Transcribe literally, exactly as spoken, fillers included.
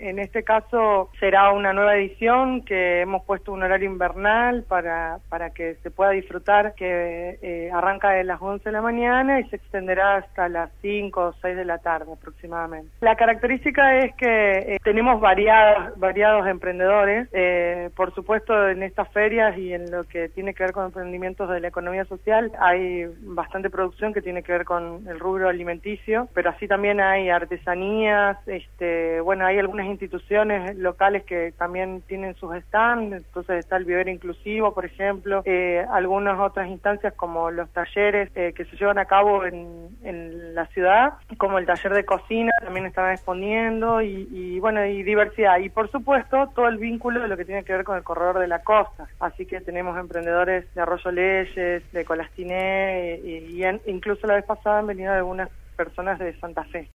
en este caso será una nueva edición que hemos puesto un horario invernal para, para que se pueda disfrutar, que eh, arranca de las once de la mañana y se extenderá hasta las cinco o seis de la tarde aproximadamente. La característica es que eh, tenemos variados, variados emprendedores, eh, por supuesto en estas ferias y en lo que tiene que ver con emprendimientos de la economía social hay bastante producción que tiene que ver con el rubro alimenticio, pero así también hay artesanías, este, bueno, hay algunas instituciones locales que también tienen sus stands, entonces está el vivero inclusivo, por ejemplo, eh, algunas otras instancias como los talleres eh, que se llevan a cabo en, en la ciudad, como el taller de cocina también están exponiendo y, y bueno, y diversidad, y por supuesto todo el vínculo de lo que tiene que ver con el corredor de la costa, así que tenemos emprendedores de Arroyo Leyes, de Colastiné, y, y en, incluso la vez pasada han venido algunas personas de Santa Fe.